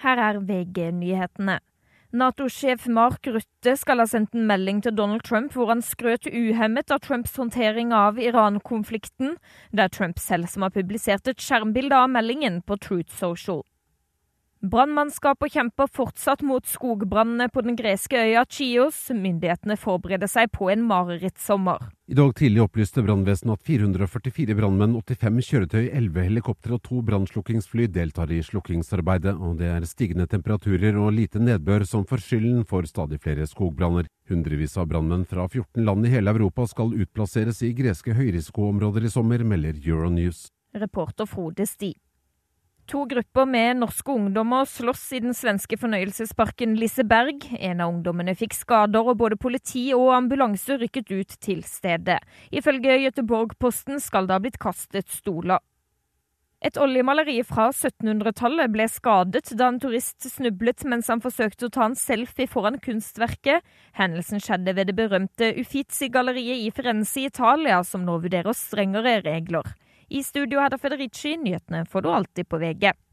Her VG-nyhetene. NATO-sjef Mark Rutte skal ha sendt en melding til Donald Trump hvor han skrøt uhemmet av Trumps håndtering av Iran-konflikten. Det Trump selv som har publisert et skjermbilde av meldingen på Truth Social. Brannmannskap kjemper fortsatt mot skogbrannene på den greske øya Chios. Myndighetene forbereder seg på en marerittsommer. I dag tidlig opplyste brannvesenet at 444 brannmenn, 85 kjøretøy, 11 helikopter og 2 brannslukkingsfly deltar i slukkingsarbeidet, og det stigende temperaturer og lite nedbør som får skylden for stadig flere skogbranner. Hundrevis av brannmenn fra 14 land i hele Europa skal utplasseres i greske høyrisikoområder i sommer, melder Euronews. Reporter Frode Sti. 2 grupper med norske ungdommer slåss i den svenske fornøyelsesparken Liseberg. En av ungdommene fikk skader, og både politi og ambulanse rykket ut til stedet. Ifølge Göteborg-Posten skal det ha blitt kastet stoler. Et oljemaleri fra 1700-tallet ble skadet da en turist snublet mens han forsøkte å ta en selfie foran kunstverket. Hendelsen skjedde ved det berømte Uffizi-galleriet i Firenze i Italia, som nå vurderer strengere regler. I studio Hedda Federici, nyhetene får du alltid på VG.